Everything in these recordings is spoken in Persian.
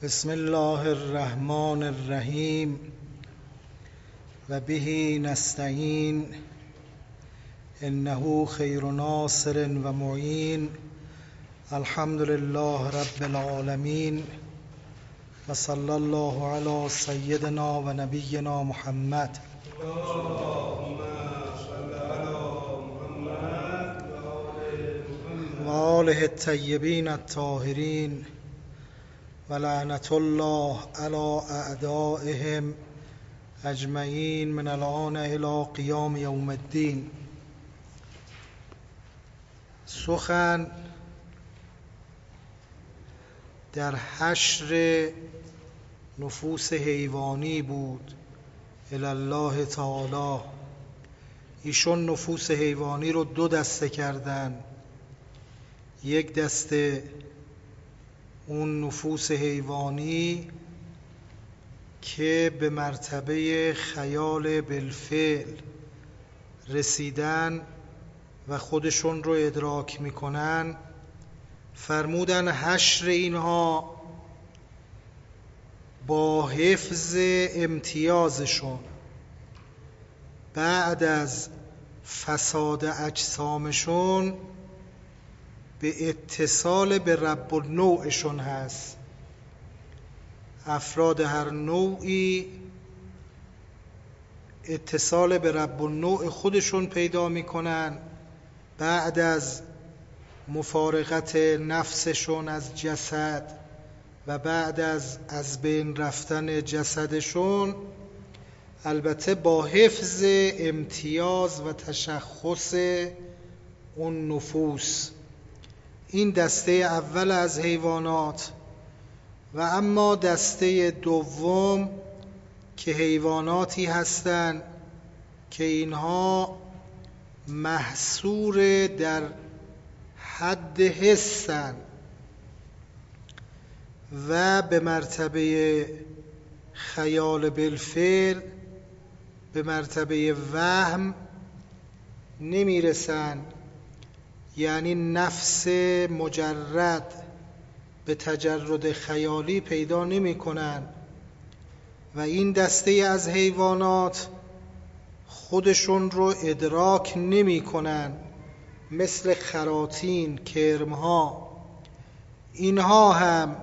بسم الله الرحمن الرحیم و به نستعین انه خیر ناصر و معین. الحمد لله رب العالمین و صلی الله علی سیدنا و نبینا محمد و آله الطیبین الطاهرین و لعنت الله علی اعدائهم اجمعین من الآن الی قیام یوم الدین. سخن در حشر نفوس حیوانی بود الی الله تعالی. ایشون نفوس حیوانی رو دو دسته کردن. یک دسته اون نفوس حیوانی که به مرتبه خیال بالفعل رسیدن و خودشون رو ادراک میکنن، فرمودن حشر اینها با حفظ امتیازشون بعد از فساد اجسامشون به اتصال به رب النوعشون هست. افراد هر نوعی اتصال به رب النوع خودشون پیدا میکنن بعد از مفارقت نفسشون از جسد و بعد از بین رفتن جسدشون، البته با حفظ امتیاز و تشخص اون نفوس. این دسته اول از حیوانات. و اما دسته دوم که حیواناتی هستند که اینها محصور در حد حسن و به مرتبه خیال بالفعل، به مرتبه وهم نمیرسند، یعنی نفس مجرد به تجرد خیالی پیدا نمی کنن. و این دسته از حیوانات خودشون رو ادراک نمی کنن، مثل خراطین، کرمها. اینها هم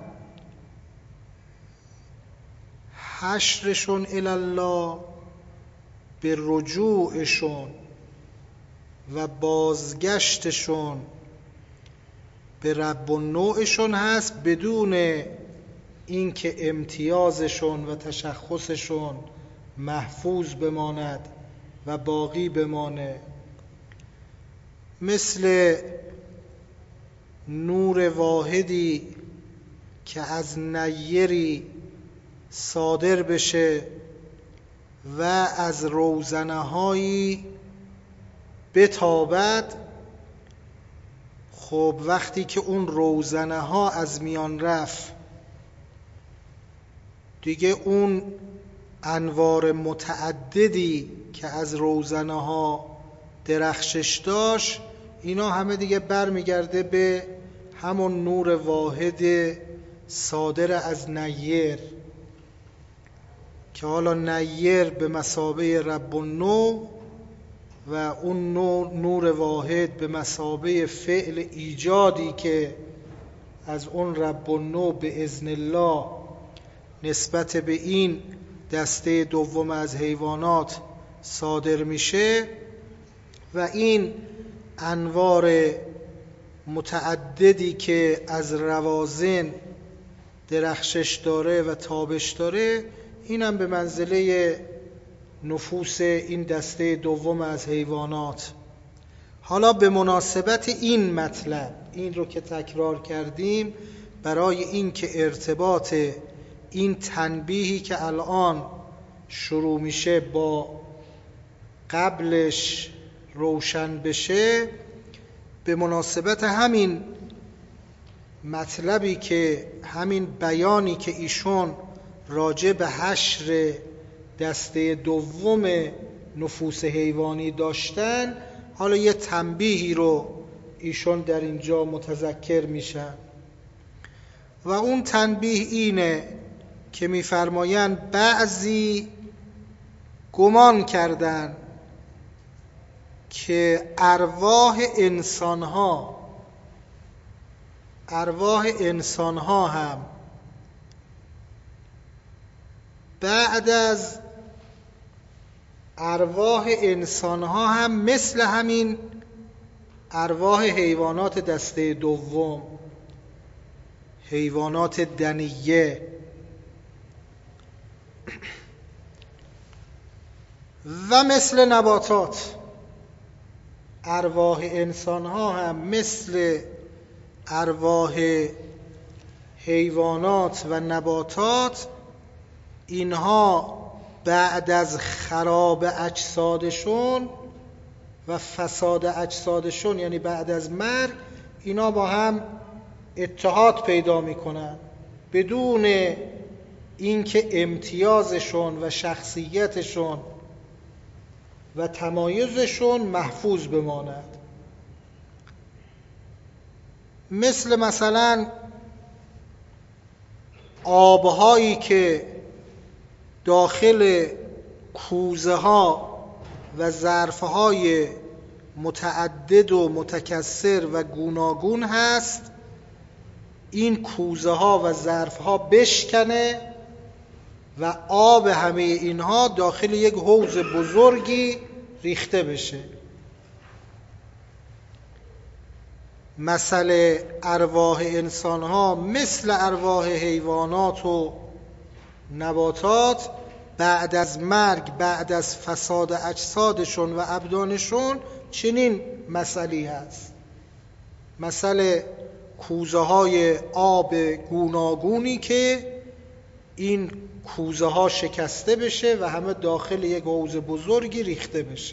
حشرشون الله به رجوعشون و بازگشتشون به رب النوعشون هست، بدون اینکه امتیازشون و تشخصشون محفوظ بماند و باقی بمانه. مثل نور واحدی که از نیری صادر بشه و از روزنه‌هایی بتابد. خب وقتی که اون روزنه ها از میان رفت، دیگه اون انوار متعددی که از روزنه ها درخشش داشت، اینا همه دیگه برمیگرده به همون نور واحد صادر از نیر، که حالا نیر به مثابه رب النوع و اون نور واحد به مثابه فعل ایجادی که از اون رب النوع به اذن الله نسبت به این دسته دوم از حیوانات صادر میشه. و این انوار متعددی که از روازن درخشش داره و تابش داره، اینم به منزله نفوس این دسته دوم از حیوانات. حالا به مناسبت این مطلب، این رو که تکرار کردیم برای این که ارتباط این تنبیهی که الان شروع میشه با قبلش روشن بشه، به مناسبت همین مطلبی که همین بیانی که ایشون راجع به حشر دسته دوم نفوس حیوانی داشتن، حالا یه تنبیهی رو ایشون در اینجا متذکر میشن. و اون تنبیه اینه که می‌فرمایند بعضی گمان کردن که ارواح انسان‌ها هم بعد از ارواح انسان‌ها هم مثل همین ارواح حیوانات دسته دوم، حیوانات دنیه و مثل نباتات، ارواح انسان‌ها هم مثل ارواح حیوانات و نباتات، اینها بعد از خراب اجسادشون و فساد اجسادشون، یعنی بعد از مرگ، اینا با هم اتحاد پیدا میکنن بدون اینکه امتیازشون و شخصیتشون و تمایزشون محفوظ بماند. مثلا آبهایی که داخل کوزه ها و ظرف های متعدد و متکثر و گوناگون هست، این کوزه ها و ظرف ها بشکنه و آب همه اینها داخل یک حوض بزرگی ریخته بشه. مثل ارواح انسان ها مثل ارواح حیوانات و نباتات بعد از مرگ، بعد از فساد اجسادشون و ابدانشون چنین مسئله هست. مثل کوزه های آب گوناگونی که این کوزه ها شکسته بشه و همه داخل یک حوض بزرگی ریخته بشه.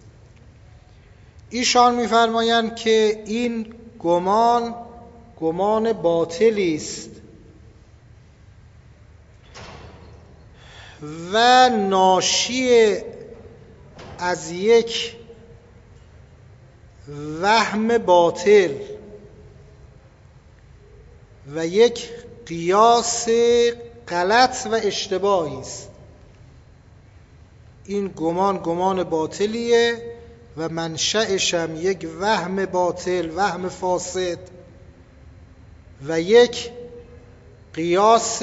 ایشان می‌فرمایند که این گمان باطلی است و ناشی از یک وهم باطل و یک قیاس غلط و اشتباهی است. این گمان باطلیه و منشأش هم یک وهم باطل، وهم فاسد و یک قیاس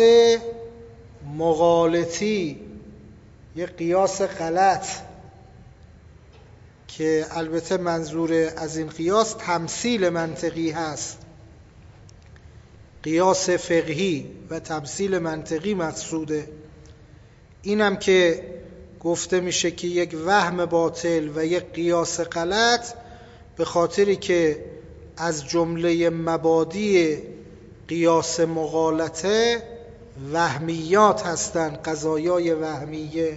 مغالطی، یک قیاس غلط که البته منظور از این قیاس تمثیل منطقی هست، قیاس فقهی و تمثیل منطقی مقصوده. اینم که گفته میشه که یک وهم باطل و یک قیاس غلط، به خاطری که از جمله مبادی قیاس مغالطه وهمیات هستند، قضایای وهمیه.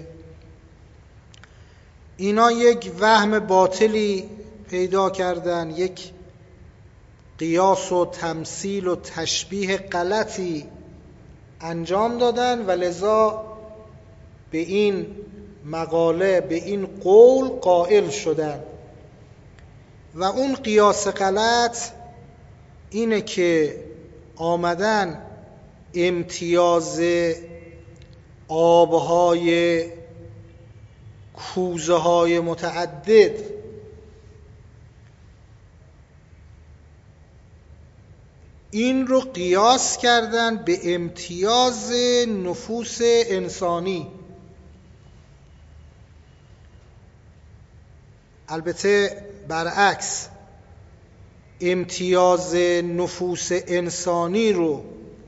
اینا یک وهم باطلی پیدا کردن، یک قیاس و تمثیل و تشبیه غلطی انجام دادن و لذا به این مقاله، به این قول قائل شدن. و اون قیاس غلط اینه که آمدن امتیاز آبهای کوزه های متعدد این رو قیاس کردن به امتیاز نفوس انسانی. البته برعکس، امتیاز نفوس انسانی رو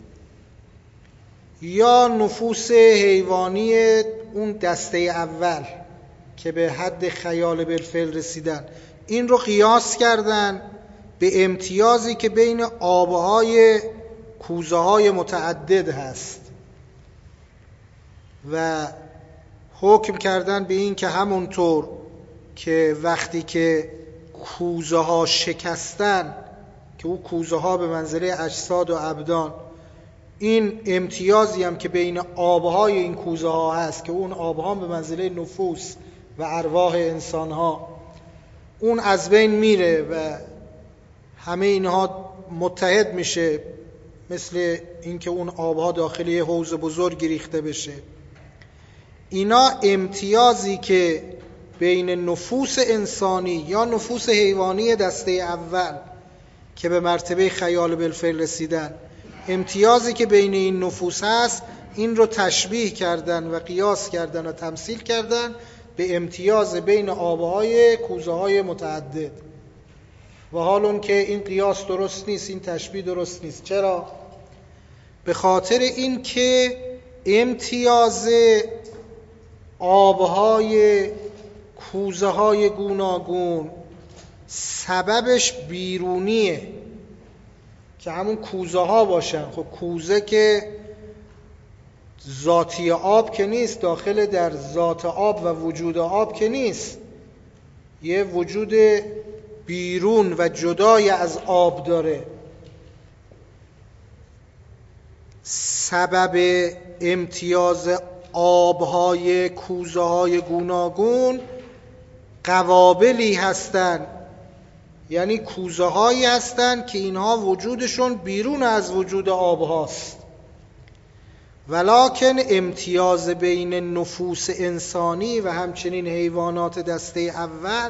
یا نفوس حیوانی اون دسته اول که به حد خیال بالفعل رسیدن، این رو قیاس کردن به امتیازی که بین آبهای کوزه های متعدد هست و حکم کردن به این که همونطور که وقتی که کوزه ها شکستن، که اون کوزه ها به منزله اجساد و ابدان، این امتیازی هم که بین آبهای این کوزه ها هست که اون آبها به منزله نفوس و ارواح انسان ها، اون از بین میره و همه اینها متحد میشه، مثل اینکه اون آبها داخل یه حوض بزرگی ریخته بشه. اینا امتیازی که بین نفوس انسانی یا نفوس حیوانی دسته اول که به مرتبه خیال بالفعل رسیدن، امتیازی که بین این نفوس هست، این رو تشبیه کردن و قیاس کردن و تمثیل کردن به امتیاز بین آبهای کوزه‌های متعدد. و حال اون که این قیاس درست نیست، این تشبیه درست نیست. چرا؟ به خاطر این که امتیاز آبهای کوزه‌های گوناگون سببش بیرونیه که همون کوزه ها باشن. خب کوزه که ذاتی آب که نیست، داخل در ذات آب و وجود آب که نیست، یه وجود بیرون و جدای از آب داره. سبب امتیاز آبهای کوزه های گوناگون قوابلی هستن، یعنی کوزه هایی هستن که اینها وجودشون بیرون از وجود آب هاست. ولکن امتیاز بین نفوس انسانی و همچنین حیوانات دسته اول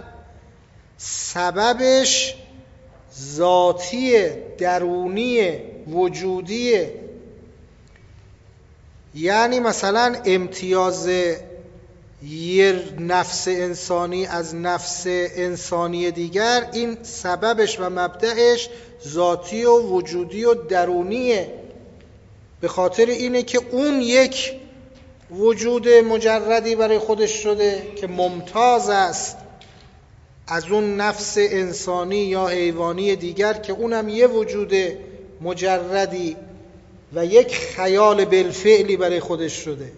سببش ذاتی، درونی، وجودی. یعنی مثلا امتیاز یه نفس انسانی از نفس انسانی دیگر، این سببش و مبدأش ذاتی و وجودی و درونیه. به خاطر اینه که اون یک وجود مجردی برای خودش شده که ممتاز است از اون نفس انسانی یا حیوانی دیگر که اونم یه وجود مجردی و یک خیال بالفعلی برای خودش شده،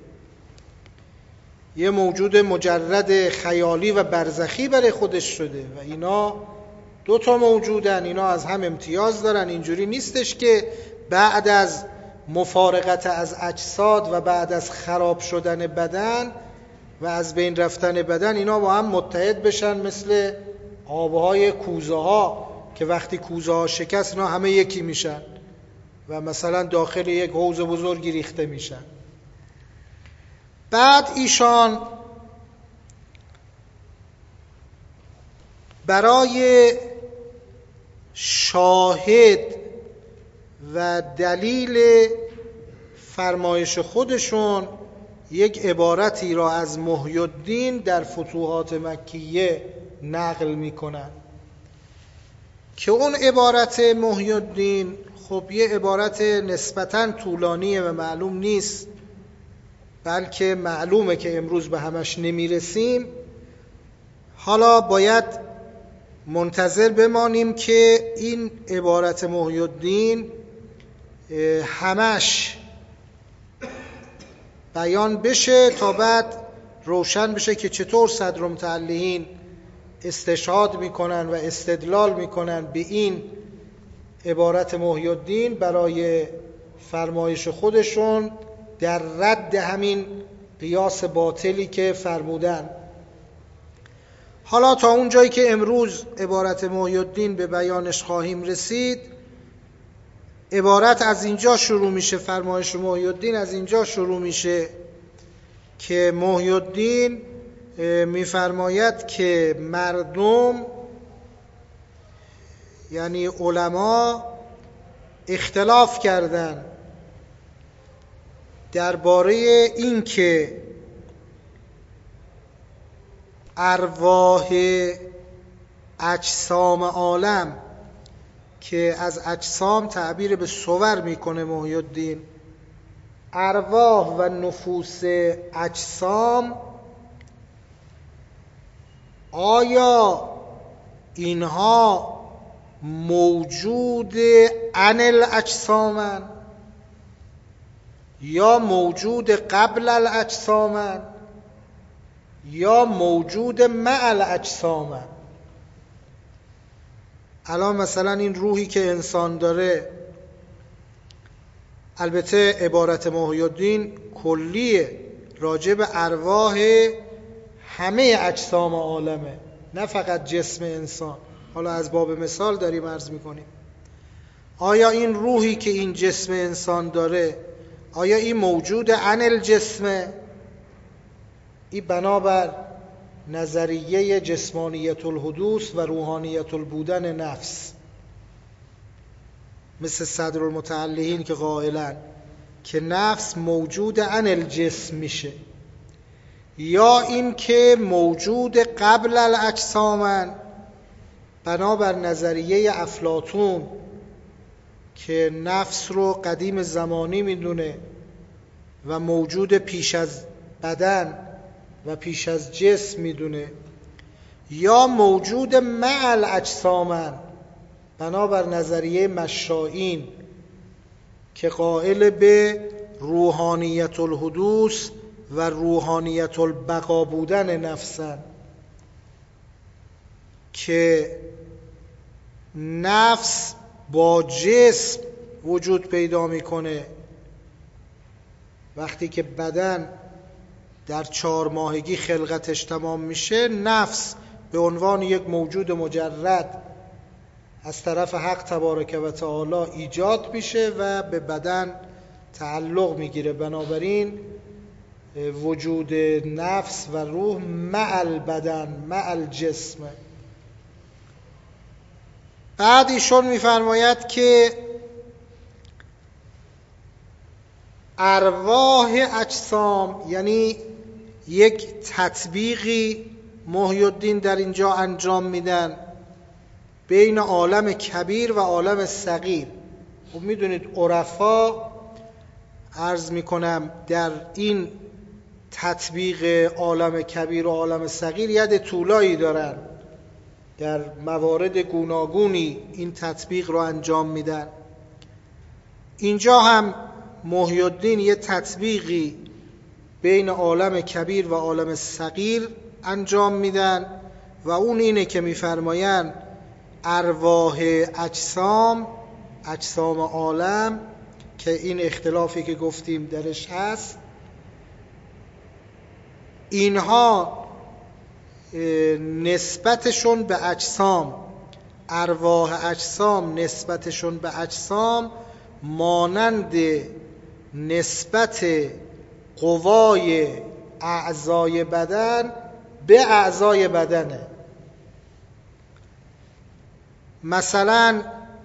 یه موجود مجرد خیالی و برزخی برای خودش شده. و اینا دوتا موجودن، اینا از هم امتیاز دارن. اینجوری نیستش که بعد از مفارقت از اجساد و بعد از خراب شدن بدن و از بین رفتن بدن اینا با هم متحد بشن مثل آبهای کوزه ها که وقتی کوزه ها شکست اینا همه یکی میشن و مثلا داخل یک حوض بزرگی ریخته میشن. بعد ایشان برای شاهد و دلیل فرمایش خودشون یک عبارتی را از محی الدین در فتوحات مکیه نقل میکنن که اون عبارت محی الدین خب یه عبارت نسبتاً طولانیه و معلوم نیست، بلکه معلومه که امروز به همش نمیرسیم. حالا باید منتظر بمانیم که این عبارت محی الدین همش بیان بشه تا بعد روشن بشه که چطور صدرالمتعلقین استشهاد میکنن و استدلال میکنن به این عبارت محی الدین برای فرمایش خودشون در رد همین قیاس باطلی که فرمودن. حالا تا اون جایی که امروز عبارت محی الدین به بیانش خواهیم رسید، عبارت از اینجا شروع میشه، فرمایش محی الدین از اینجا شروع میشه که محی الدین میفرماید که مردم یعنی علما اختلاف کردند درباره این که ارواح اجسام عالم که از اجسام تعبیر به صور میکنه محی الدین، ارواح و نفوس اجسام آیا اینها موجود عن الاجسامن یا موجود قبل الاجسامن یا موجود مع الاجسامن؟ الان مثلا این روحی که انسان داره، البته عبارت محی الدین کلیه، راجع به ارواح همه اجسام عالمه، نه فقط جسم انسان. حالا از باب مثال داریم عرض میکنیم. آیا این روحی که این جسم انسان داره، آیا این موجود عن الجسمه؟ این بنابر نظریه جسمانیت الحدوث و روحانیت البودن نفس، مثل صدرالمتعلقین که قائلن که نفس موجود عن الجسم میشه، یا این که موجود قبل الاجسامن، بنابر نظریه افلاطون که نفس رو قدیم زمانی میدونه و موجود پیش از بدن و پیش از جسم میدونه، یا موجود مع الاجسامن، بنابر نظریه مشائین که قائل به روحانیت الحدوث و روحانیت البقا بودن نفسن، که نفس با جسم وجود پیدا میکنه وقتی که بدن در 4 ماهگی خلقتش تمام میشه. نفس به عنوان یک موجود مجرد از طرف حق تبارک و تعالی ایجاد میشه و به بدن تعلق میگیره. بنابراین وجود نفس و روح مع البدن، مع الجسم. بعد ایشون میفرماید که ارواح اجسام، یعنی یک تطبیقی محی الدین در اینجا انجام میدن بین عالم کبیر و عالم صغیر. خب میدونید عرفا، عرض میکنم، در این تطبیق عالم کبیر و عالم صغیر ید طولایی دارن، در موارد گوناگونی این تطبیق رو انجام میدن. اینجا هم محی الدین یه تطبیقی بین عالم کبیر و عالم صغیر انجام میدن و اون اینه که میفرماین ارواح اجسام، اجسام عالم، که این اختلافی که گفتیم درش هست، اینها نسبتشون به اجسام، ارواح اجسام نسبتشون به اجسام مانند نسبت قوای اعضای بدن به اعضای بدنه. مثلا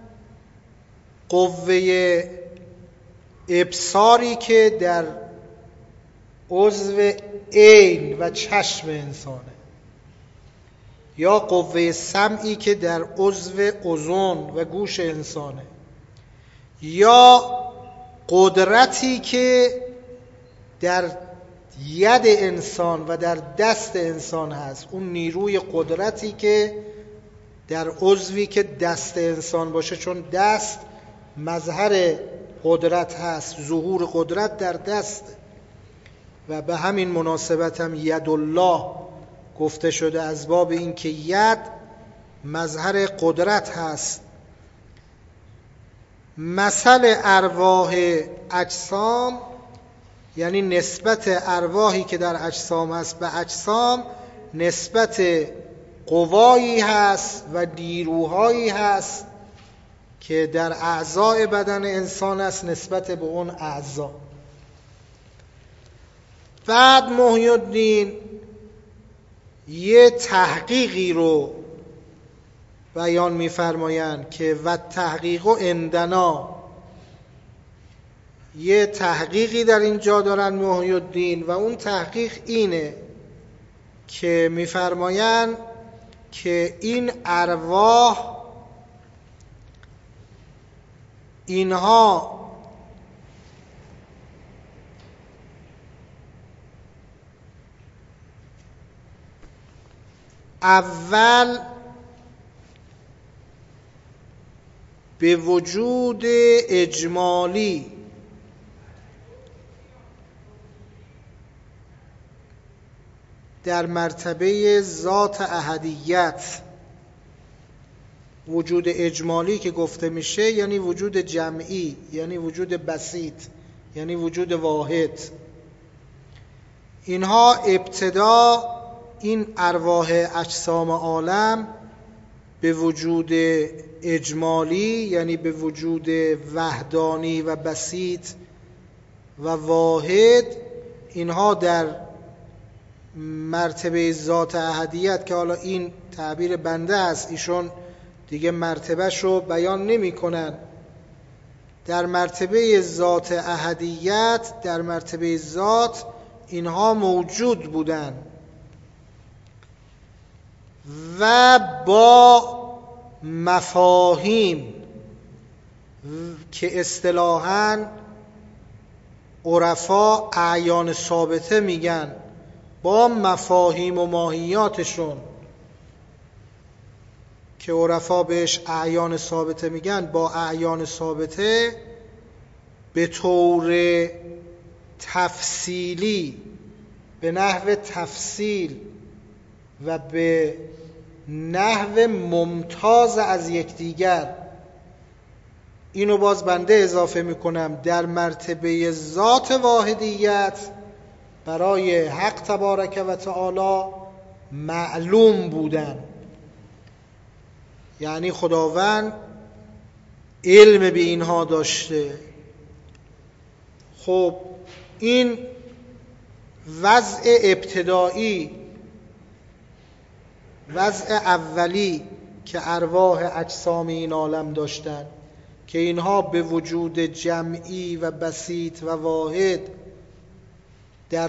قوه ابصاری که در عضو عین و چشم انسانه، یا قوه سمعی که در عضو اذن و گوش انسانه، یا قدرتی که در ید انسان و در دست انسان هست، اون نیروی قدرتی که در عضوی که دست انسان باشه، چون دست مظهر قدرت هست، ظهور قدرت در دست، و به همین مناسبت هم ید الله گفته شده از باب این که ید مظهر قدرت هست. مثل ارواح اجسام، یعنی نسبت ارواحی که در اجسام هست به اجسام، نسبت قوایی هست و نیروهایی هست که در اعضای بدن انسان است نسبت به اون اعضا. بعد محی الدین یه تحقیقی رو بیان می‌فرمایند که و تحقیق عندنا، یه تحقیقی در اینجا دارن محی الدین و اون تحقیق اینه که می‌فرمایند که این ارواح اینها اول به وجود اجمالی در مرتبه ذات احدیت، وجود اجمالی که گفته میشه یعنی وجود جمعی، یعنی وجود بسیط، یعنی وجود واحد. اینها ابتدا این ارواح اجسام عالم به وجود اجمالی، یعنی به وجود وحدانی و بسیط و واحد، اینها در مرتبه ذات احدیت، که حالا این تعبیر بنده است، ایشون دیگه مرتبهش رو بیان نمی کنن، در مرتبه ذات احدیت، در مرتبه ذات اینها موجود بودن و با مفاهیم که اصطلاحاً عرفا اعیان ثابته میگن، با مفاهیم و ماهیاتشون که عرفا بهش اعیان ثابته میگن، با اعیان ثابته به طور تفصیلی، به نحو تفصیل و به نحو ممتاز از یکدیگر، اینو باز بنده اضافه میکنم، در مرتبه ذات واحدیت برای حق تبارک و تعالی معلوم بودن. یعنی خداوند علم به اینها داشته. خب این وضع ابتدایی، وضع اولی که ارواح اجسام این عالم داشتن، که اینها به وجود جمعی و بسیط و واحد در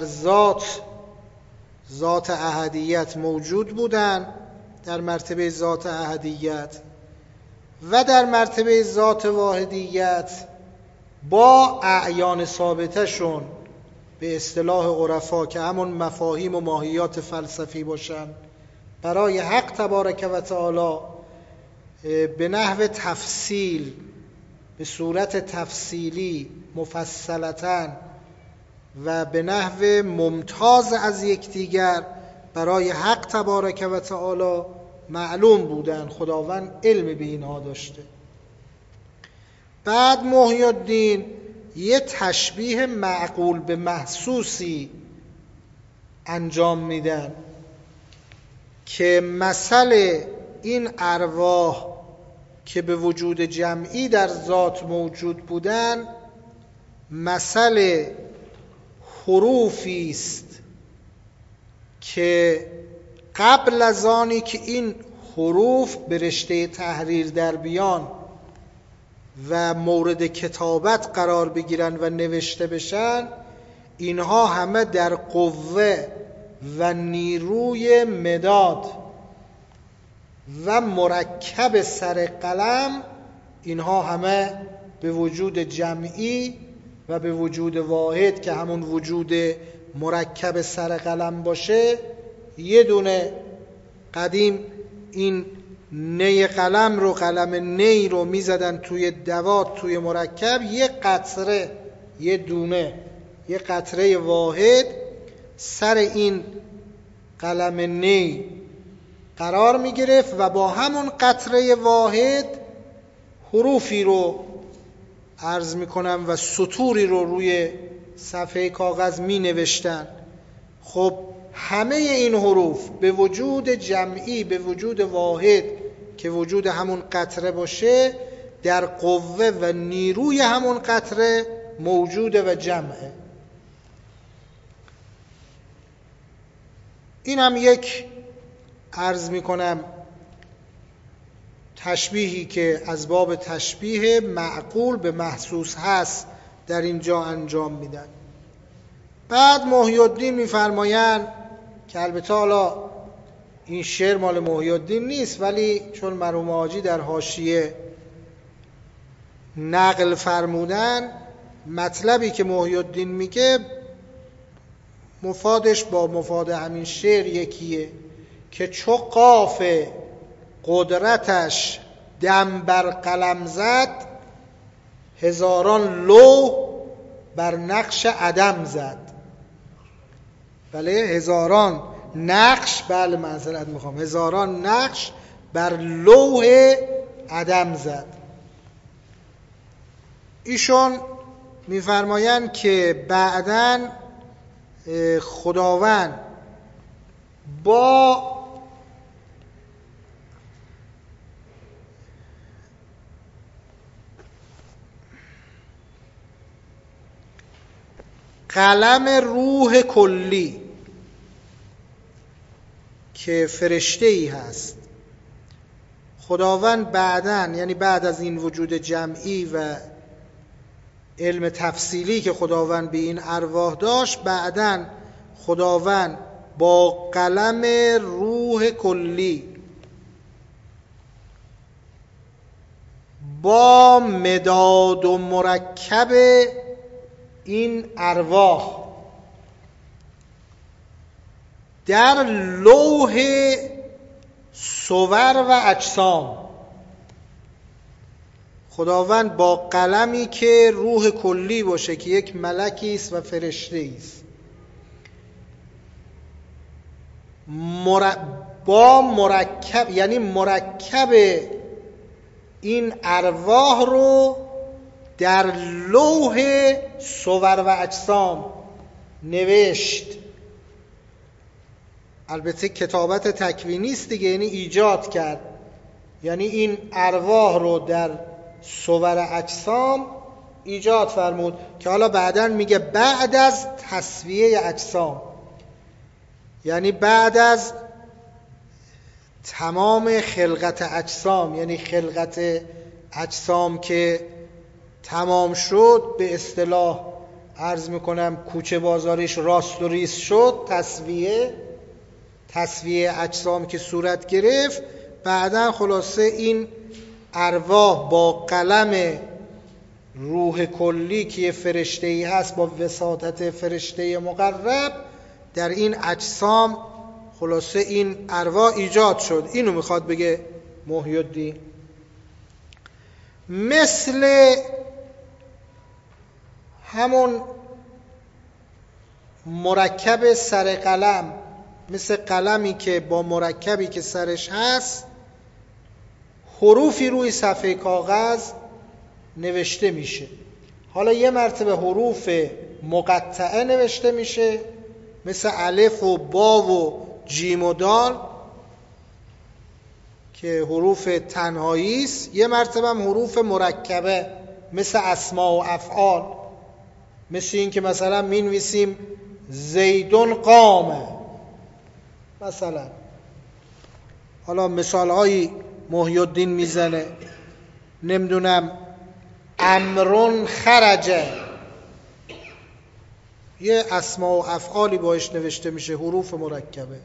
ذات احدیت موجود بودن، در مرتبه ذات احدیت، و در مرتبه ذات واحدیت با اعیان ثابته شون، به اصطلاح عرفا که همون مفاهیم و ماهیات فلسفی باشن، برای حق تبارک و تعالی به نحو تفصیل، به صورت تفصیلی مفصلتاً و به نحو ممتاز از یکدیگر برای حق تبارک و تعالی معلوم بودن. خداوند علم به اینها داشته. بعد محی الدین یه تشبیه معقول به محسوسی انجام میدن که مثل این ارواح که به وجود جمعی در ذات موجود بودن، مثل حروفی است که قبل از آنی که این حروف به رشته تحریر در بیان و مورد کتابت قرار بگیرن و نوشته بشن، اینها همه در قوه و نیروی مداد و مرکب سر قلم، اینها همه به وجود جمعی و به وجود واحد که همون وجود مرکب سر قلم باشه. یه دونه قدیم این نی قلم رو، قلم نی رو میزدن توی دوات، توی مرکب، یه قطره، یه دونه، یه قطره واحد سر این قلم نی قرار می گرفت و با همون قطره واحد حروفی رو عرض می کنم و سطوری رو روی صفحه کاغذ می نوشتن. خب همه این حروف به وجود جمعی، به وجود واحد که وجود همون قطره باشه، در قوه و نیروی همون قطره موجوده و جمعه. این هم یک عرض می کنم تشبیهی که از باب تشبیه معقول به محسوس هست در اینجا انجام میدن. بعد محی الدین میفرمایند که البته حالا این شعر مال محی الدین نیست، ولی چون مرحوم حاجی در حاشیه نقل فرمودن، مطلبی که محی الدین میگه مفادش با مفاد همین شعر یکیه، که چو قاف قدرتش دم بر قلم زد، هزاران لوح بر نقش عدم زد. بله، هزاران نقش، بله معذرت میخوام، هزاران نقش بر لوح عدم زد. ایشون میفرمایند که بعداً خداوند با قلم روح کلی که فرشته ای هست. خداوند بعداً، یعنی بعد از این وجود جمعی و علم تفصیلی که خداوند به این ارواح داشت، بعداً خداوند با قلم روح کلی با مداد و مرکب این ارواح در لوح صور و اجسام، خداوند با قلمی که روح کلی باشه که یک ملکی است و فرشته است، با مرکب، یعنی مرکب این ارواح رو در لوح صور و اجسام نوشت. البته کتابت تکوینی است دیگه، یعنی ایجاد کرد، یعنی این ارواح رو در صور اجسام ایجاد فرمود که حالا بعداً میگه بعد از تسویه اجسام، یعنی بعد از تمام خلقت اجسام، یعنی خلقت اجسام که تمام شد، به اصطلاح عرض میکنم کوچه بازاریش راست و ریست شد، تسویه اجسام که صورت گرفت، بعداً خلاصه این ارواح با قلم روح کلی که فرشته‌ای هست با وساطت فرشته مقرب در این اجسام، خلاصه این ارواح ایجاد شد. اینو میخواد بگه محی الدین. مثل همون مرکب سر قلم، مثل قلمی که با مرکبی که سرش هست حروفی روی صفحه کاغذ نوشته میشه. حالا یه مرتبه حروف مقطعه نوشته میشه مثل الف و با و جیم و دال که حروف تنهایی است، یه مرتبه هم حروف مرکبه مثل اسماء و افعال، مثل این که مثلا مینویسیم زیدون قامه مثلا. حالا مثالهایی محی الدین میزنه، نمیدونم امرون خرجه، یه اسماء و افعالی باش نوشته میشه، حروف مرکبه.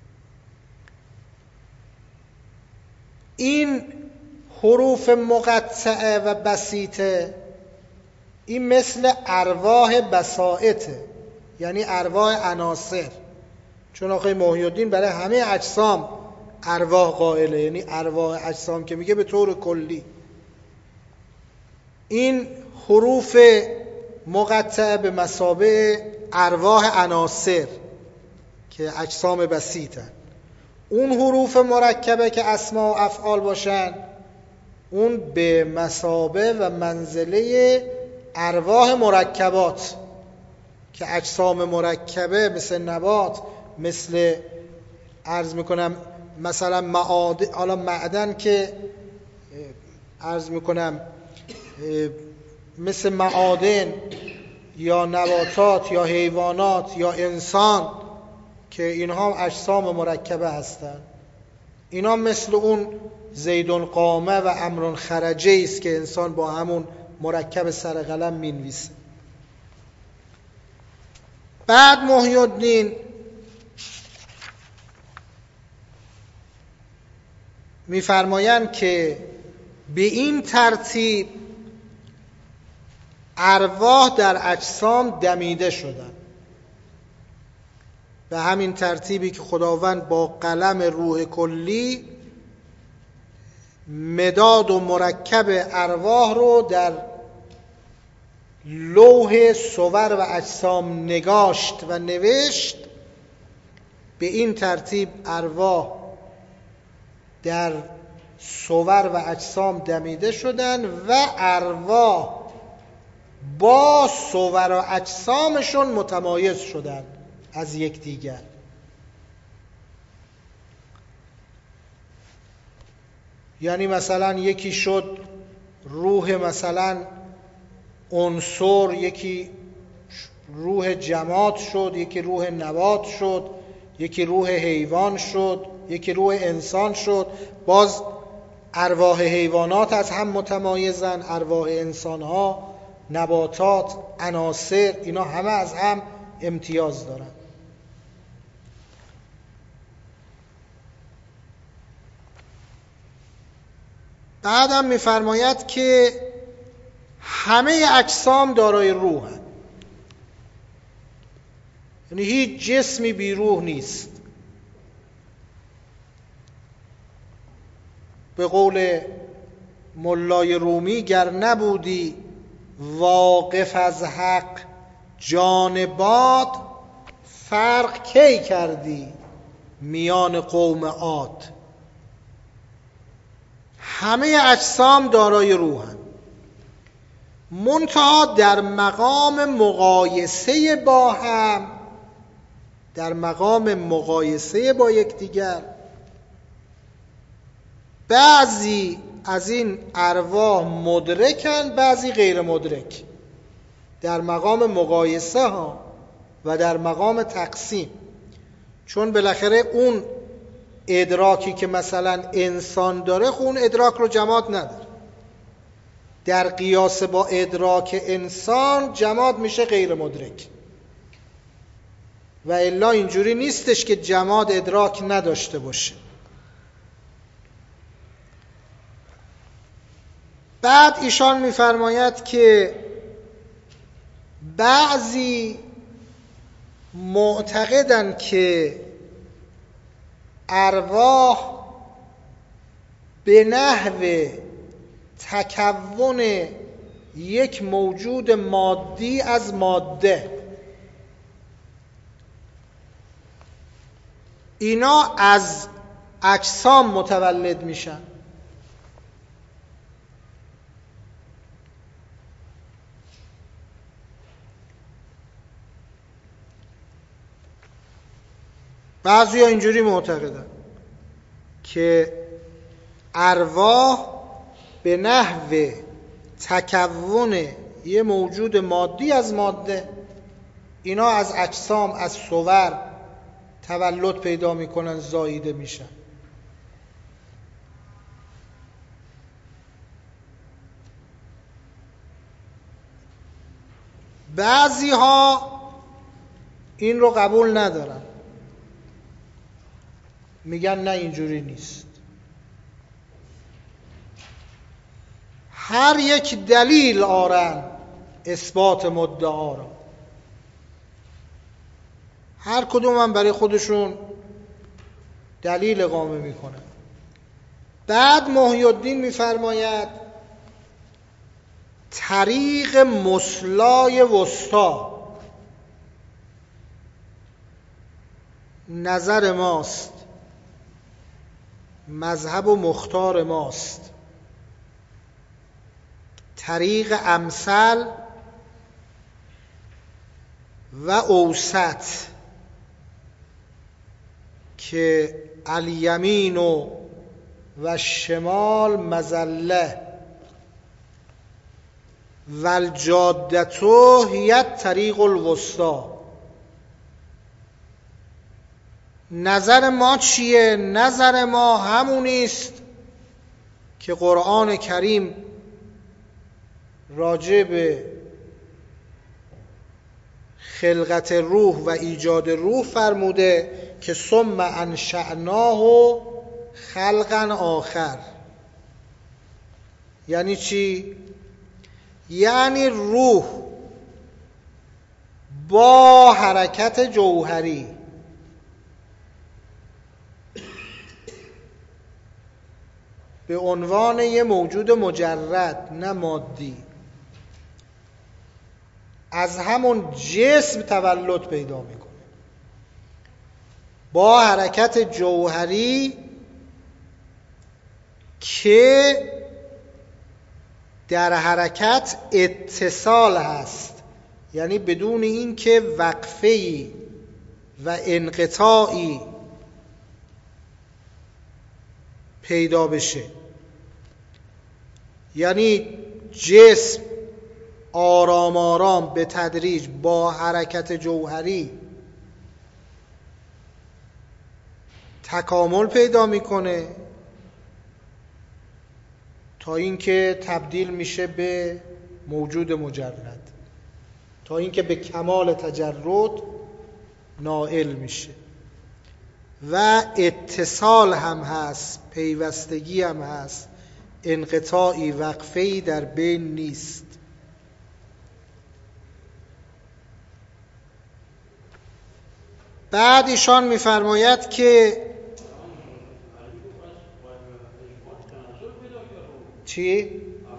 این حروف مقطعه و بسیطه این مثل ارواح بسائطه، یعنی ارواح عناصر، چون آقای محی الدین برای همه اجسام ارواح قائله، یعنی ارواح اجسام که میگه به طور کلی. این حروف مقطعه به مثابه ارواح عناصر که اجسام بسیطن. اون حروف مرکبه که اسماء و افعال باشن، اون به مثابه و منزله ارواح مرکبات که اجسام مرکبه مثل نبات، مثل عرض میکنم مثلا معدن که عرض میکنم مثل معادن یا نباتات یا حیوانات یا انسان که اینها هم اجسام مرکبه هستند، اینا مثل اون زیدون قامه و امرون خرجه است که انسان با همون مرکب سر قلم مینویسه. بعد محی الدین میفرمایند که به این ترتیب ارواح در اجسام دمیده شدند، به همین ترتیبی که خداوند با قلم روح کلی مداد و مرکب ارواح رو در لوح صور و اجسام نگاشت و نوشت، به این ترتیب ارواح در صور و اجسام دمیده شدند و ارواح با صور و اجسامشون متمایز شدند از یکدیگر. یعنی مثلا یکی شد روح مثلا عنصر، یکی روح جماد شد، یکی روح نبات شد، یکی روح حیوان شد، یکی روح انسان شد. باز ارواح حیوانات از هم متمایزن، ارواح انسانها، نباتات، عناصر، اینا همه از هم امتیاز دارن. بعدم می‌فرماید که همه اجسام دارای روحن، یعنی هیچ جسمی بی روح نیست. به قول ملای رومی گر نبودی واقف از حق جان باد، فرق کی کردی میان قوم عاد. همه اجسام دارای روحن، منتها در مقام مقایسه با هم، در مقام مقایسه با یکدیگر، بعضی از این ارواح مدرکن، بعضی غیر مدرک. در مقام مقایسه ها و در مقام تقسیم. چون بالاخره اون ادراکی که مثلا انسان داره، اون ادراک رو جماد نداره. در قیاس با ادراک انسان جماد میشه غیر مدرک. و الا اینجوری نیستش که جماد ادراک نداشته باشه. بعد ایشان میفرماید که بعضی معتقدن که ارواح به نحو تکون یک موجود مادی از ماده، اینا از اجسام متولد میشن. بعضی ها اینجوری معتقدن که ارواح به نحو تکون یه موجود مادی از ماده، اینا از اجسام، از صور تولد پیدا میکنن، زاییده میشن. بعضی ها این رو قبول ندارن، میگن نه اینجوری نیست. هر یک دلیل آرن اثبات مدعا را، هر کدوم هم برای خودشون دلیل اقامه میکنن. بعد محی الدین میفرماید طریق مصلای وسطا نظر ماست، مذهب و مختار ماست. طریق امثل و اوسط که الیمین و شمال مزله و الجادتو هی طریق الوسطا. نظر ما چیه؟ نظر ما همونیست که قرآن کریم راجع به خلقت روح و ایجاد روح فرموده که ثم انشأناه خلقا آخر. یعنی چی؟ یعنی روح با حرکت جوهری به عنوان یه موجود مجرد، نه مادی، از همون جسم تولد پیدا میکنه. با حرکت جوهری که در حرکت اتصال هست، یعنی بدون این که وقفه‌ای و انقطاعی پیدا بشه. یعنی جسم آرام آرام به تدریج با حرکت جوهری تکامل پیدا میکنه تا اینکه تبدیل میشه به موجود مجرد، تا اینکه به کمال تجرد نائل میشه. و اتصال هم هست، پیوستگی هم هست، انقطاعی وقفه‌ای در بین نیست. بعد ایشان میفرماید که چی؟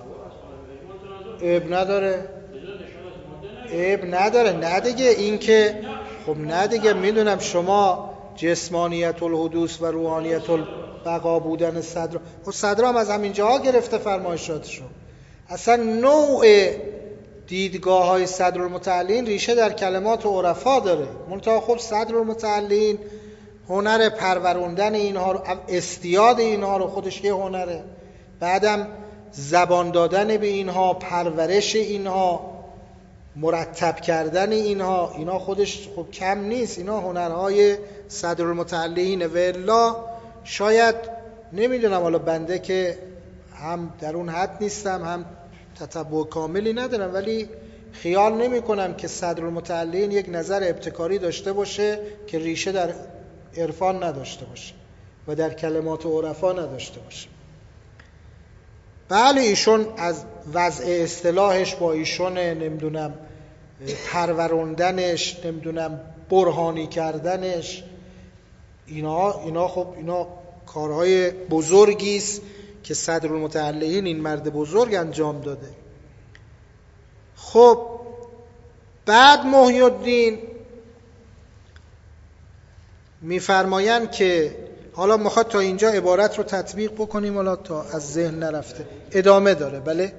عیب نداره، عیب نداره. نه دیگه این که خب نه دیگه میدونم شما جسمانیت الحدوث و روحانیت البقا بودن صدر، خب صدر هم از همین جاها گرفته فرمایشاتشو. اصلا نوع دیدگاه های صدر المتعلین ریشه در کلمات عرفا داره. منتها خب صدر المتعلین هنر پروروندن اینها رو، استیاد اینها رو خودش یه هنره، بعدم زبان دادن به اینها، پرورش اینها، مرتب کردن اینها، اینا خودش خب کم نیست. اینا هنرهای صدر المتعلین. و الا شاید نمیدونم، حالا بنده که هم در اون حد نیستم هم تتبع کاملی ندارم، ولی خیال نمی کنم که صدر المتعلین یک نظر ابتکاری داشته باشه که ریشه در عرفان نداشته باشه و در کلمات عرفا نداشته باشه. بله ایشون از وضع اصطلاحش با ایشون نمیدونم پروروندنش، نمیدونم برهانی کردنش، اینا خب اینا کارهای بزرگی است که صدر المتعلین این مرد بزرگ انجام داده. خب بعد محی الدین میفرمایند که حالا میخواد تا اینجا عبارت رو تطبیق بکنیم، حالا تا از ذهن نرفته ادامه داره. بله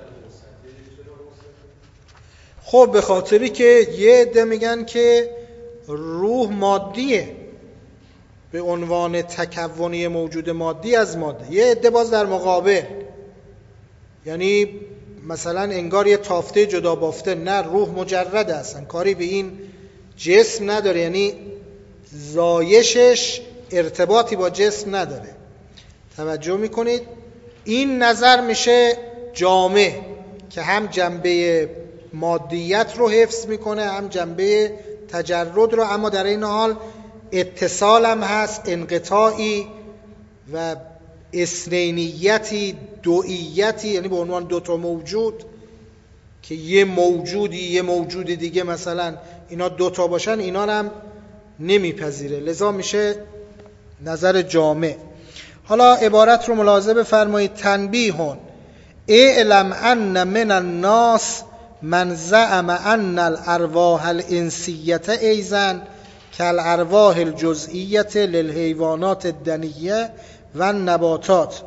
خب به خاطری که یه عده میگن که روح مادیه به عنوان تکونی موجود مادی از ماده، یه عده باز در مقابل، یعنی مثلا انگار یه تافته جدا بافته، نه روح مجرد هستن، کاری به این جسم نداره، یعنی زایشش ارتباطی با جسم نداره. توجه میکنید؟ این نظر میشه جامع که هم جنبه مادیت رو حفظ میکنه هم جنبه تجرد رو، اما در این حال اتصال هم هست، انقطاعی و اثنینیتی، دوئیتی، یعنی به عنوان دوتا موجود که یه موجودی یه موجود دیگه مثلا اینا دوتا باشن، اینا هم نمیپذیره، لذا میشه نظر جامع. حالا عبارت رو ملاحظه بفرمایید. تنبیهون اعلم ان من الناس من زعم ان الارواح الانسیه ایضا کالارواح الجزئیه للحیوانات الدنیه و النباتات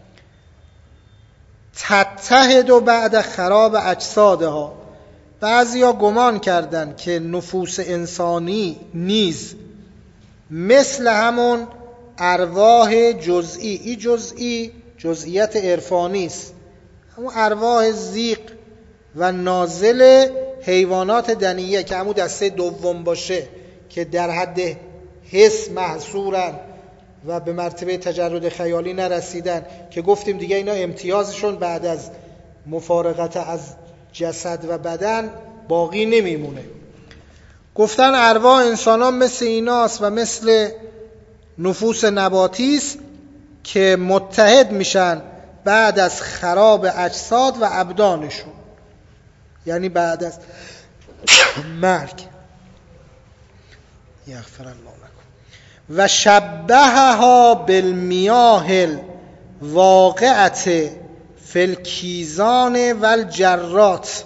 تتحد بعد خراب اجسادها. بعضیا گمان کردند که نفوس انسانی نیز مثل همون ارواح جزئی، این جزئی جزئیت عرفانی است، همون ارواح زیق و نازل حیوانات دنیه که همون دسته دوم باشه که در حد حس محصورن و به مرتبه تجرد خیالی نرسیدن، که گفتیم دیگه اینا امتیازشون بعد از مفارقت از جسد و بدن باقی نمیمونه. گفتن ارواح انسانان مثل ایناست و مثل نفوس نباتی است که متحد میشن بعد از خراب اجساد و ابدانشون، یعنی بعد از مرگ. یغفر الله لكم. و شبهها بالمیاه الواقعه فی الکیزان و الجرات.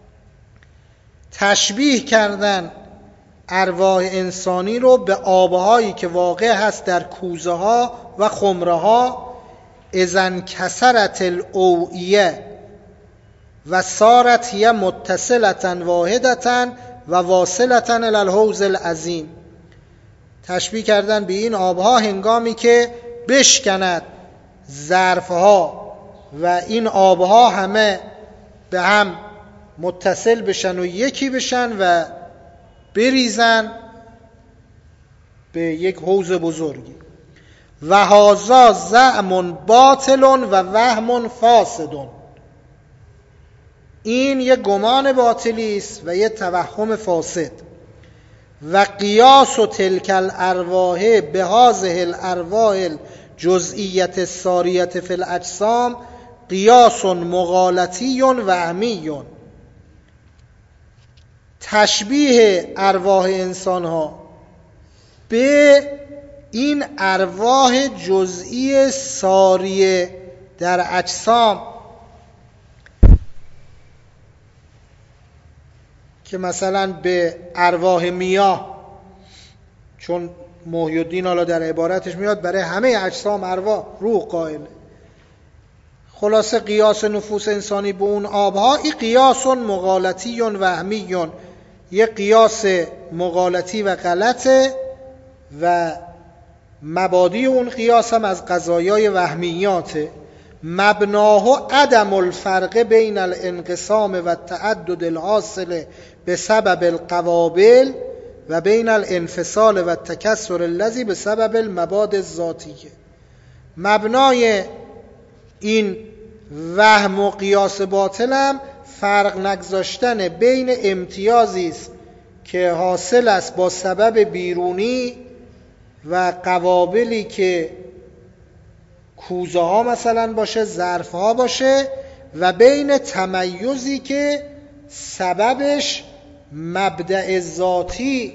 تشبیه کردن ارواح انسانی رو به آبهایی که واقع هست در کوزه ها و خمره ها، اذن کسرت الاوعیه و صارت هی متصلة واحدة و واصلة الی الحوض العظیم. تشبیه کردن به این آبها هنگامی که بشکند ظرفها و این آبها همه به هم متصل بشن و یکی بشن و بریزن به یک حوض بزرگی. و هذا زعم باطل و وهم فاسد. این یه گمان باطلی است و یه توهم فاسد. و قیاس تلک الارواح بهذه الارواح الجزئیت الساریت فی الاجسام قیاس مغالطی وهمی. تشبیه ارواح انسان ها به این ارواح جزئی ساریه در اجسام که مثلا به ارواح میاه، چون محی الدین حالا در عبارتش میاد برای همه اجسام ارواح روح قائله، خلاصه قیاس نفوس انسانی به اون آبها، این قیاس مغالطی وهمی، یه قیاس مغالطی و غلطه و مبادی اون قیاس هم از قضایای وهمیاته. مبناه عدم الفرق بین الانقسام و التعدد الحاصل بسبب القوابل و بین الانفصال و التکسر الذی بسبب المباد الذاتیه. مبنای این وهم و قیاس باطل هم فرق نگذاشتن بین امتیازی است که حاصل است با سبب بیرونی و قوابلی که کوزه ها مثلا باشه، ظرف ها باشه، و بین تمیزی که سببش مبدأ ذاتی،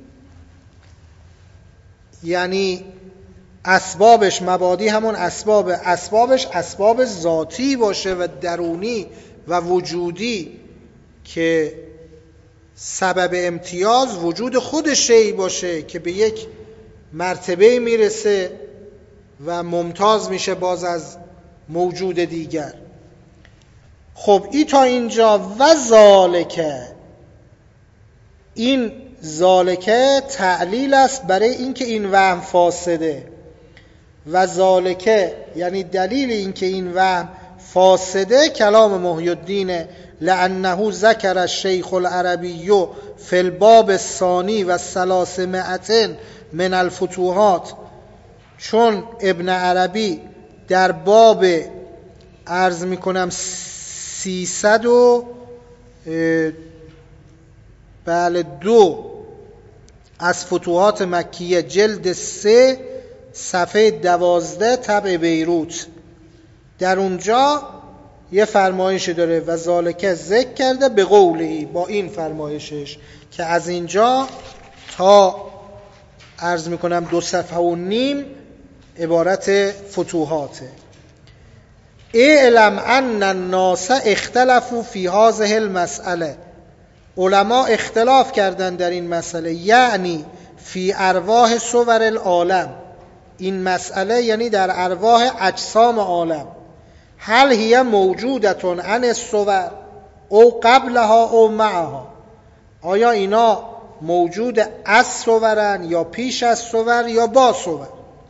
یعنی اسبابش، مبادی همون اسبابش اسباب ذاتی باشه و درونی و وجودی، که سبب امتیاز وجود خود شیء باشه که به یک مرتبه میرسه و ممتاز میشه باز از موجود دیگر. خب این تا اینجا. و ذالکه، این ذالکه تعلیل است برای اینکه این وهم فاسده. و ذالکه یعنی دلیل اینکه این وهم فاسده کلام محی الدین لأنه ذکر الشیخ العربی فی الباب الثانی و 300 من الفتوحات، چون ابن عربی در باب عرض میکنم 302 از فتوحات مکیه جلد 3 صفحه 12 طبع بیروت، در اونجا یه فرمایش داره و ذالکه ذکر کرده به قولی، با این فرمایشش که از اینجا تا عرض میکنم 2.5 صفحه عبارت فتوحاته. اعلم ان الناس اختلفوا فی هذه المسئله، علما اختلاف کردن در این مسئله، یعنی فی ارواح صور العالم، این مسئله یعنی در ارواح اجسام عالم، هل هی موجودتون عن الصور او قبلها او معها، آیا اینا موجود از صورن یا پیش از صور یا با صور.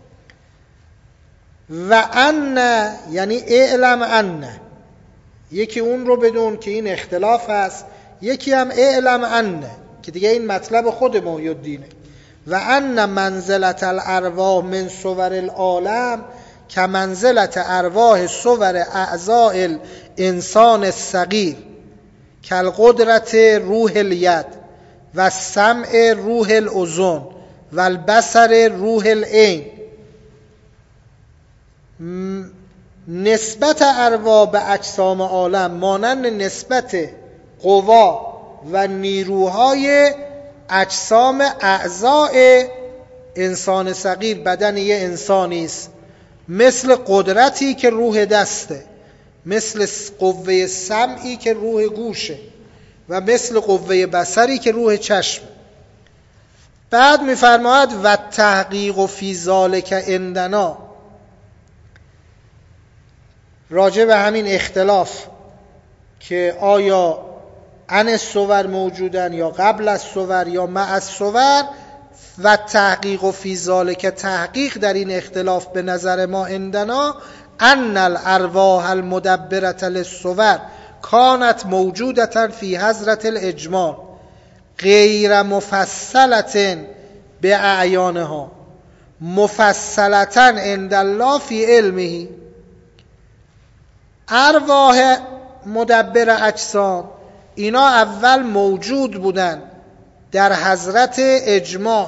و ان یعنی اعلم ان، یکی اون رو بدون که این اختلاف هست، یکی هم اعلم ان که دیگه این مطلب خود محی الدینه. و ان منزلت الارواح من صور العالم که منزلت ارواح صور اعضاء الانسان الصغیر کالقدرت روح الید و السمع روح الاذن و البصر روح العین. نسبت ارواح به اجسام عالم مانند نسبت قوا و نیروهای اجسام اعضاء انسان صغیر، بدن یه انسانی است، مثل قدرتی که روح دسته، مثل قوه سمعی که روح گوشه و مثل قوه بصری که روح چشم. بعد می‌فرماید و تحقیق فی ذالک عندنا، راجع به همین اختلاف که آیا عن الصور موجودن یا قبل از صور یا مع الصور، و تحقیق فی ذالک، تحقیق در این اختلاف به نظر ما عندنا ان الارواح المدبرة للصور کانت موجودتا فی حضرت الاجمال غیر مفصلة باعیانها مفصلة عند الله فی علمه. ارواح مدبر اجسام اینا اول موجود بودن در حضرت اجمال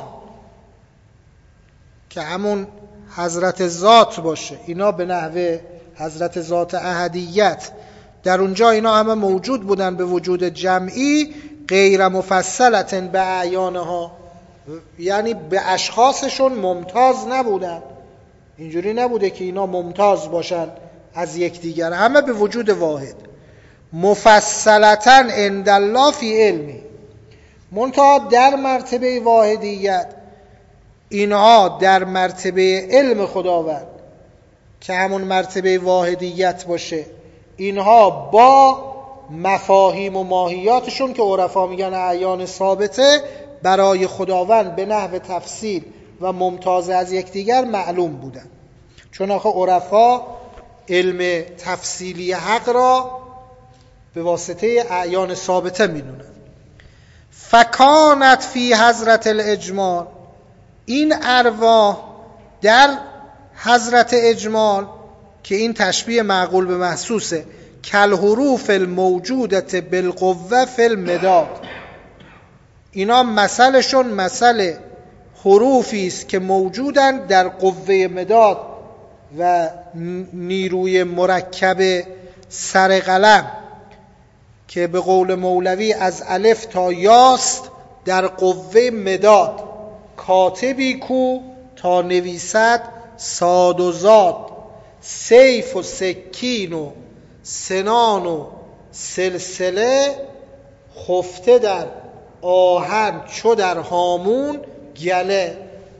که همون حضرت ذات باشه، اینا به نحو حضرت ذات احدیت، در اونجا اینا همه موجود بودن به وجود جمعی غیر مفصلة باعیانها، یعنی به اشخاصشون ممتاز نبودن. اینجوری نبوده که اینا ممتاز باشن از یکدیگر، همه به وجود واحد. مفصلة عند الله فی علمی، منتها در مرتبه واحدیت اینها در مرتبه علم خداوند که همون مرتبه واحدیت باشه، اینها با مفاهیم و ماهیاتشون که عرفا میگن اعیان ثابته برای خداوند به نحو تفصیل و ممتاز از یکدیگر معلوم بودن، چون آخه عرفا علم تفصیلی حق را به واسطه اعیان ثابته میدونن. فکانت فی حضرت الاجمال، این ارواح در حضرت اجمال که این تشبیه معقول به محسوسه، کالحروف الموجودة بالقوة فی المداد، اینا مثلشون مثل حروفی است که موجودن در قوه مداد و نیروی مرکب سر قلم که به قول مولوی از الف تا یاست در قوه مداد، کاتبی کو تا نویسد صاد و زاد، سیف و سکین و سنان و سلسله، خفته در آهن چو در هامون گله.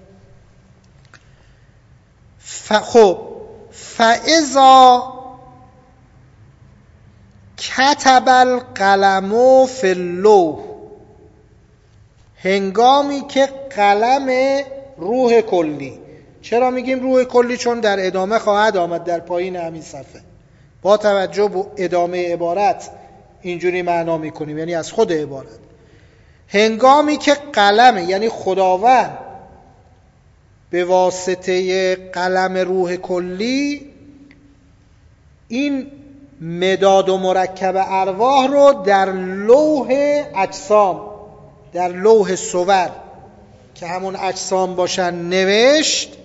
خب فاذا کتب القلم فی اللوح، هنگامی که قلم روح کلی، چرا میگیم روح کلی؟ چون در ادامه خواهد آمد در پایین همین صفحه، با توجه به ادامه عبارت اینجوری معنا میکنیم، یعنی از خود عبارت. هنگامی که قلم، یعنی خداوند به واسطه قلم روح کلی این مداد و مرکب ارواح رو در لوح اجسام، در لوح صور که همون اجسام باشن نوشت.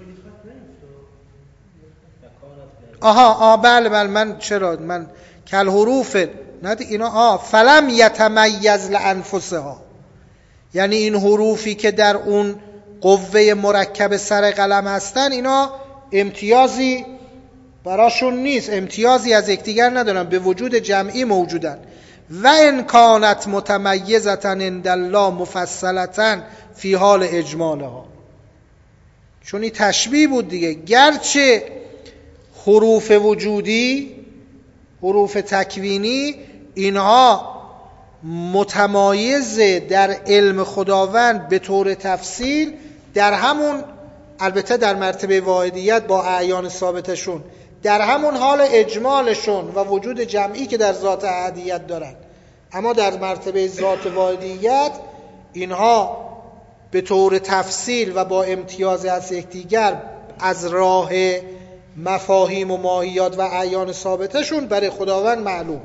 بله من چرا من کالحروف نه اینا فلم یتمیز لانفسها، یعنی این حروفی که در اون قوه مرکب سر قلم هستن اینا امتیازی براشون نیست، امتیازی از یکدیگر ندارن، به وجود جمعی موجودن. و ان کانت متمیزة عند الله مفصلة فی حال اجمالها، چون این تشبیه بود دیگه، گرچه حروف وجودی، حروف تکوینی، اینها متمایز در علم خداوند به طور تفصیل در همون، البته در مرتبه واحدیت با اعیان ثابتشون، در همون حال اجمالشون و وجود جمعی که در ذات احدیت دارن، اما در مرتبه ذات واحدیت اینها به طور تفصیل و با امتیاز از یکدیگر از راه مفاهیم و ماهیات و اعیان ثابتشون برای خداوند معلومه.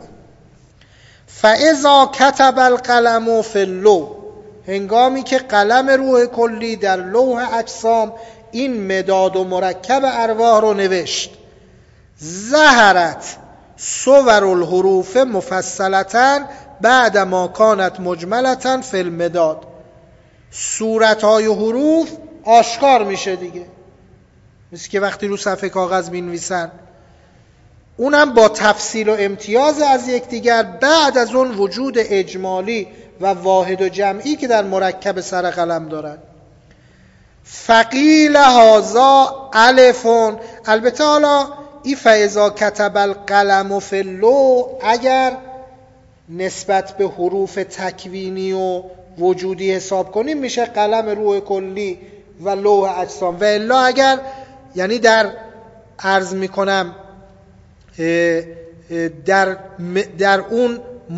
فاذا کتب القلم فی اللوح، هنگامی که قلم روح کلی در لوح اجسام این مداد و مرکب ارواح رو نوشت، ظهرت صور الحروف مفصلة بعد ما کانت مجملة فی المداد، صورتهای حروف آشکار میشه دیگه، مثل که وقتی رو صفحه کاغذ می‌نویسن، اونم با تفصیل و امتیاز از یکدیگر بعد از اون وجود اجمالی و واحد و جمعی که در مرکب سر قلم دارن. فقیل هذا الفون، البته حالا این فاذا کتب القلم فی اللوح اگر نسبت به حروف تکوینی و وجودی حساب کنیم میشه قلم روح کلی و لوح اجسام، و الا اگر یعنی در عرض میکنم در اون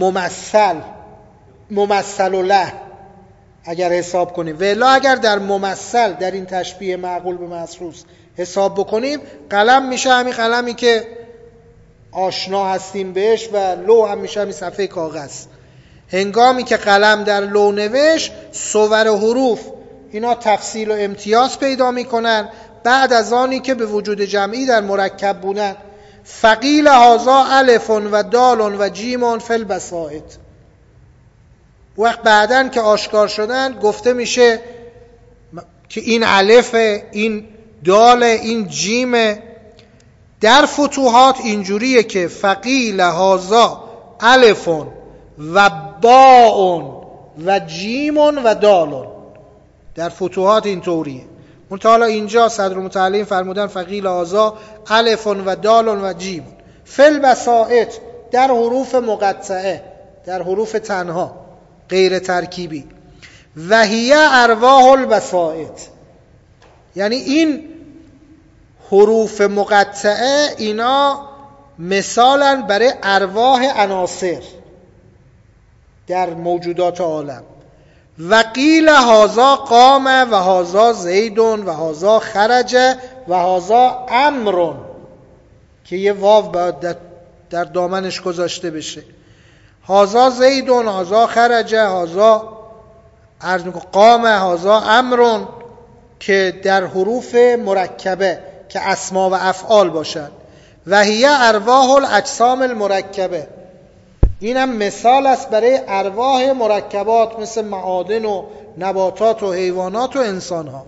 ممثل له اگر حساب کنیم، ولی اگر در ممثل، در این تشبیه معقول به محسوس حساب بکنیم، قلم میشه همین قلمی که آشنا هستیم بهش و لوح هم میشه همین صفحه کاغذ. هنگامی که قلم در لوح نوشت، صور حروف اینا تفصیل و امتیاز پیدا میکنن بعد از آنی که به وجود جمعی در مرکب بودن. فقیل هذا الف و دال و جیم فی البساط. وقت بعدن که آشکار شدن گفته میشه که این الف، این دال، این جیم. در فتوحات اینجوریه که فقیل هذا الف و باء و جیم و دال. در فتوحات اینطوریه. حالا اینجا صدرالمتعلین فرمودن فقیل هذا الف و دال و جیم. فی البساط در حروف مقطعه، در حروف تنها غیر ترکیبی. و هی ارواح البساط، یعنی این حروف مقطعه اینا مثالاً برای ارواح عناصر در موجودات عالم. و قیل هذا قام و هذا زید و هذا خرج و هذا امر، که یه واو باید در دامنش گذاشته بشه. هذا زید و هذا خرج، هذا عرض میکنم قام، هذا امر، که در حروف مرکبه که اسما و افعال باشد. و هی ارواح الاجسام المرکبه، اینم مثال است برای ارواح مرکبات مثل معادن و نباتات و حیوانات و انسان ها.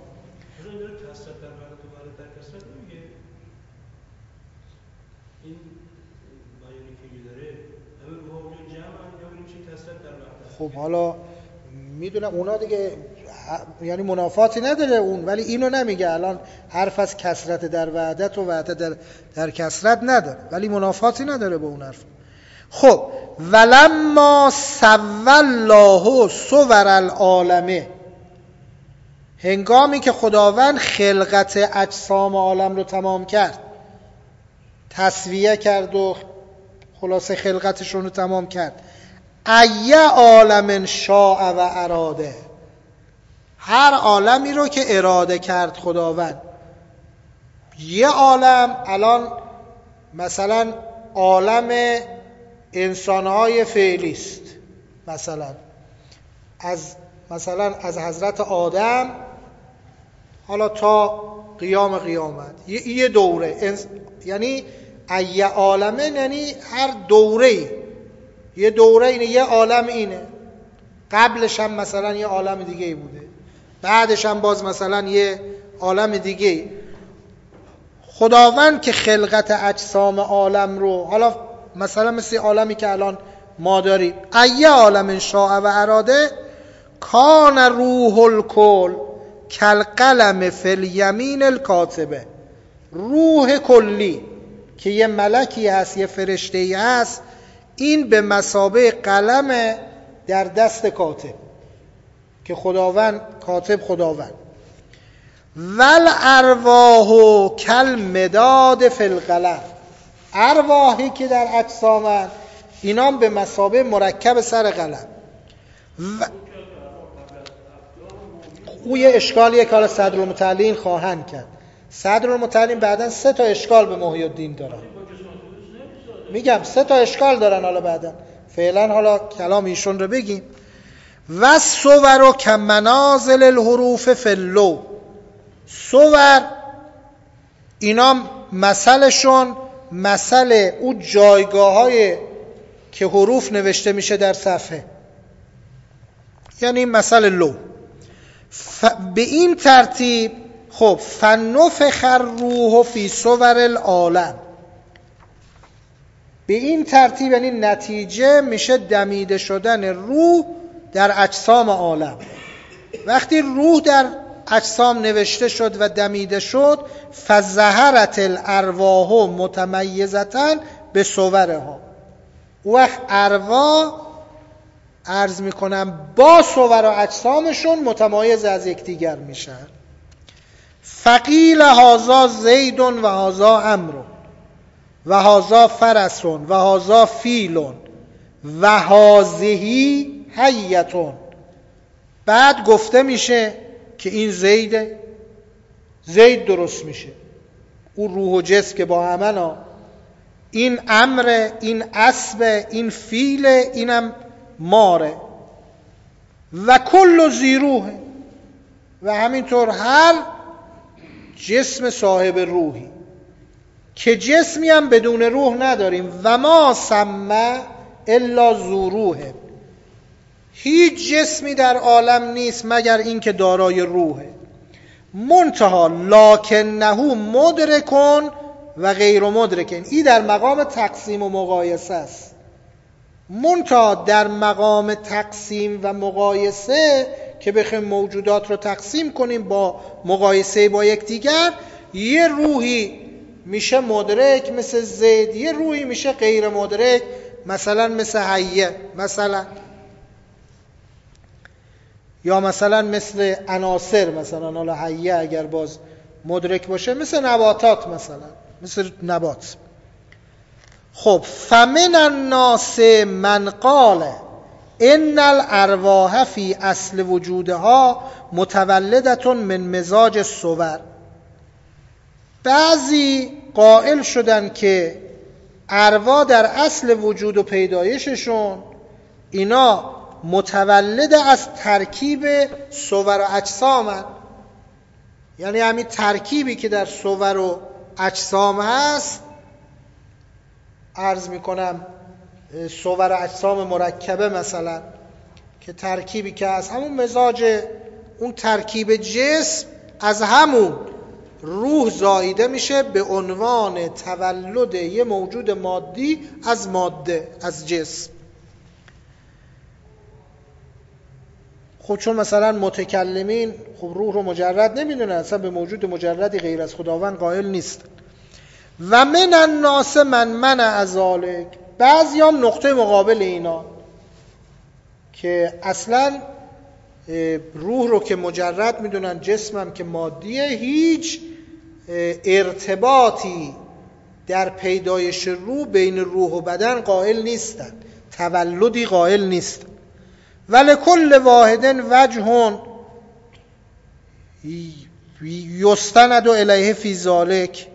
خب حالا میدونم اونا دیگه یعنی منافاتی نداره اون، ولی اینو نمیگه. الان حرف از کثرت در وحدت و وحدت در کثرت نداره، ولی منافاتی نداره با اون حرف. خب ولما سوى الله صور العالمه، هنگامی که خداوند خلقت اجسام عالم رو تمام کرد، تسویه کرد و خلاصه خلقتشون رو تمام کرد. ای عالم شاء و اراده، هر عالمی رو که اراده کرد خداوند. یه عالم الان مثلا عالم انسانهای فعلی است، مثلا از حضرت آدم حالا تا قیام قیامت یه دوره، یعنی ای عالمه، یعنی هر دوره یه دوره اینه، یه عالم اینه، قبلش هم مثلا یه عالم دیگه بوده، بعدش هم باز مثلا یه عالم دیگه. خداوند که خلقت اجسام عالم رو، حالا مثلا مثل عالمی که الان ما داریم، ای عالم شاء و اراده، کان روح الکل کالقلم فی الیمین الکاتبه. روح کلی که یه ملکی هست، یه فرشته‌ای هست، این به مثابه قلم در دست کاتب، که خداوند کاتب خداوند. ول ارواح کالمداد فی القلم، ارواحی که در اجسامن اینا به مثابه مرکب سر قلم. او یه اشکالیه که حالا صدرالمتعلین خواهند کرد. صدرالمتعلین بعدن 3 تا اشکال به محی الدین دارن، میگم 3 تا اشکال دارن حالا بعدن، فعلا حالا کلام ایشون رو بگیم. و صور کمنازل الحروف فی اللوح، صور اینا مثلشون مثل او جایگاه های که حروف نوشته میشه در صفحه، یعنی مثل لوح. به این ترتیب خب فنفخ الروح فی صور العالم، به این ترتیب یعنی نتیجه میشه دمیده شدن روح در اجسام عالم. وقتی روح در اجسام نوشته شد و دمیده شد، فظهرت الارواح متمیزتن به صورها، وقت ارواح عرض میکنم با صور و اجسامشون متمایز از یکدیگر میشن. فقیل هذا زید و هذا عمرو، و هذا فرسون و هذا فیلون و هذهی حیتون. بعد گفته میشه که این زیده، زید درست میشه، اون روح و جسم که با همنا، این امر، این اسب، این فیل، اینم ماره. و کل زیروه، و همینطور هر جسم صاحب روحی، که جسمی هم بدون روح نداریم. و ما سمه الا ذو روح، هیچ جسمی در عالم نیست مگر این که دارای روحه. منتها لکنه مدرکن و غیر مدرکن، این در مقام تقسیم و مقایسه است. منتها در مقام تقسیم و مقایسه که بخوایم موجودات رو تقسیم کنیم با مقایسه با یکدیگر، یه روحی میشه مدرک مثل زید، یه روحی میشه غیر مدرک مثلا مثل حیه، مثلا یا مثلا مثل عناصر، مثلا حالا حیه اگر باز مدرک باشه مثل نباتات، مثلا مثل نبات. خب فمن الناس من قال ان الارواح فی اصل وجودها متولدة من مزاج الصور. بعضی قائل شدن که ارواح در اصل وجود و پیدایششون اینا متولد از ترکیب صور و اجسامن، یعنی همین ترکیبی که در صور و اجسام هست، عرض میکنم صور و اجسام مرکبه مثلا، که ترکیبی که از همون مزاج اون ترکیب جسم از همون روح زاییده میشه به عنوان تولد یه موجود مادی از ماده، از جسم. خب چون مثلا متکلمین خب روح رو مجرد نمیدونن، اصلا به موجود مجردی غیر از خداوند قائل نیست. و من الناس من منع ذلک، بعضی هم نقطه مقابل اینا که اصلا روح رو که مجرد میدونن، جسمم که مادیه، هیچ ارتباطی در پیدایش روح بین روح و بدن قائل نیستن، تولدی قائل نیستن. ولکل واحد وجه یستند الیه فی ذلک،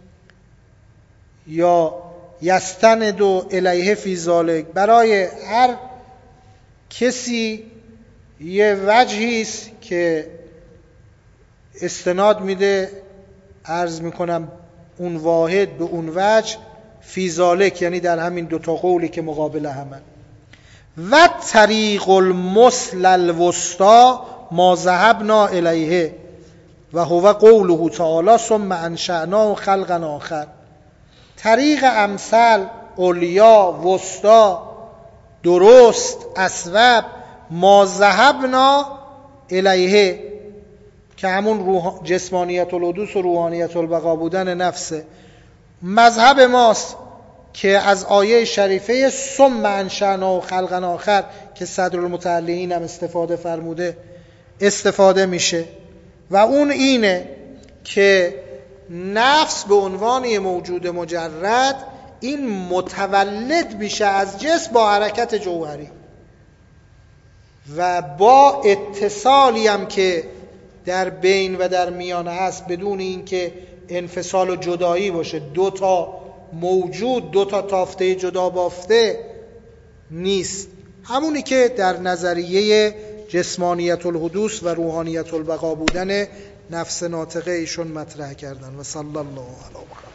یا یستند الیه فی ذلک، برای هر کسی یه وجهی است که استناد میده، عرض میکنم اون واحد به اون وجه، فی ذلک یعنی در همین دوتا قولی که مقابل همن. و طریق المثل الوسطی ما ذهبنا الیه و هو قوله تعالی ثم انشأناه خلقا آخر. طریق امثل، علیا، وسطی، درست، اصوب، ما ذهبنا الیه که همون جسمانیت الحدوث و روحانیت البقا بودن نفسه، مذهب ماست که از آیه شریفه ثم انشأناه خلقا آخر که صدرالمتعلقین هم استفاده فرموده استفاده میشه. و اون اینه که نفس به عنوان یه موجود مجرد این متولد میشه از جسم با حرکت جوهری و با اتصالی هم که در بین و در میان هست، بدون اینکه انفصال و جدایی باشه. دو تا موجود، دو تا تافته جدا بافته نیست، همونی که در نظریه جسمانیت الحدوث و روحانیت البقا بودن نفس ناطقه ایشون مطرح کردن. و صلی الله علیه و